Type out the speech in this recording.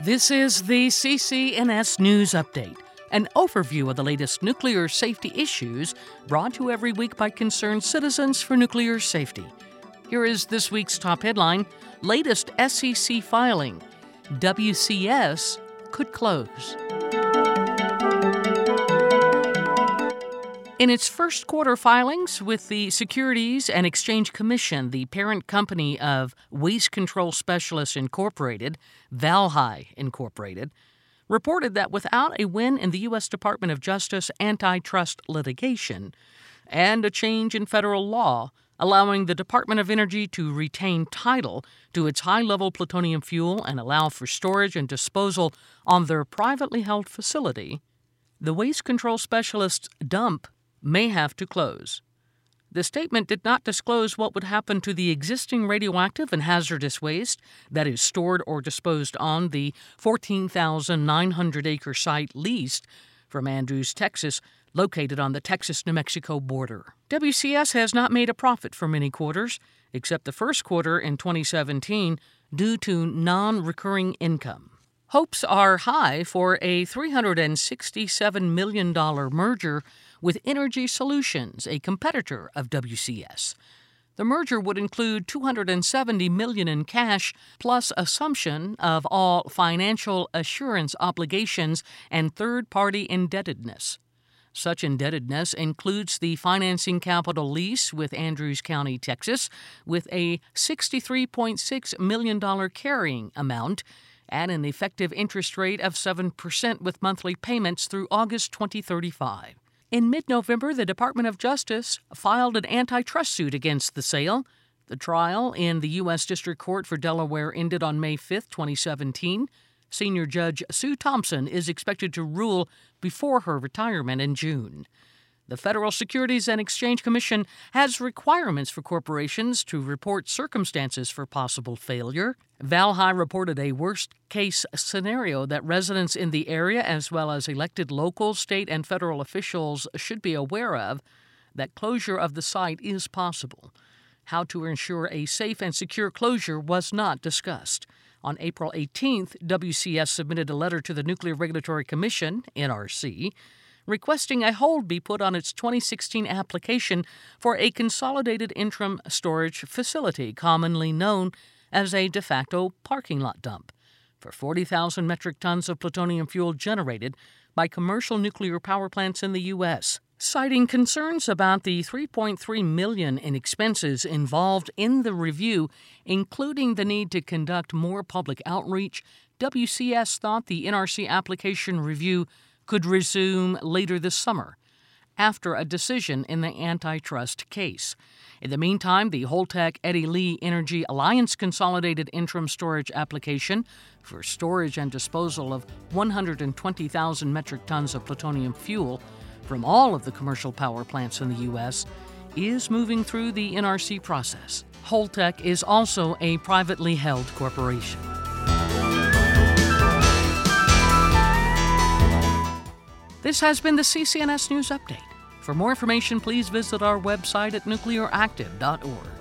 This is the CCNS News Update, an overview of the latest nuclear safety issues brought to you every week by concerned citizens for nuclear safety. Here is this week's top headline: latest SEC filing. WCS could close. In its first quarter filings with the Securities and Exchange Commission, the parent company of Waste Control Specialists Incorporated, Valhi Incorporated, reported that without a win in the U.S. Department of Justice antitrust litigation and a change in federal law allowing the Department of Energy to retain title to its high-level plutonium fuel and allow for storage and disposal on their privately held facility, the Waste Control Specialists dump may have to close. The statement did not disclose what would happen to the existing radioactive and hazardous waste that is stored or disposed on the 14,900-acre site leased from Andrews, Texas, located on the Texas-New Mexico border. WCS has not made a profit for many quarters, except the first quarter in 2017, due to non-recurring income. Hopes are high for a $367 million merger with Energy Solutions, a competitor of WCS. The merger would include $270 million in cash plus assumption of all financial assurance obligations and third-party indebtedness. Such indebtedness includes the financing capital lease with Andrews County, Texas, with a $63.6 million carrying amount and an effective interest rate of 7% with monthly payments through August 2035. In mid-November, the Department of Justice filed an antitrust suit against the sale. The trial in the U.S. District Court for Delaware ended on May 5, 2017. Senior Judge Sue Thompson is expected to rule before her retirement in June. The Federal Securities and Exchange Commission has requirements for corporations to report circumstances for possible failure. Valhi reported a worst-case scenario that residents in the area, as well as elected local, state, and federal officials, should be aware of, that closure of the site is possible. How to ensure a safe and secure closure was not discussed. On April 18th, WCS submitted a letter to the Nuclear Regulatory Commission, NRC, requesting a hold be put on its 2016 application for a consolidated interim storage facility, commonly known as a de facto parking lot dump, for 40,000 metric tons of plutonium fuel generated by commercial nuclear power plants in the U.S. Citing concerns about the $3.3 million in expenses involved in the review, including the need to conduct more public outreach, WCS thought the NRC application review could resume later this summer, after a decision in the antitrust case. In the meantime, the Holtec Eddie Lee Energy Alliance Consolidated Interim Storage application for storage and disposal of 120,000 metric tons of plutonium fuel from all of the commercial power plants in the U.S. is moving through the NRC process. Holtec is also a privately held corporation. This has been the CCNS News Update. For more information, please visit our website at nuclearactive.org.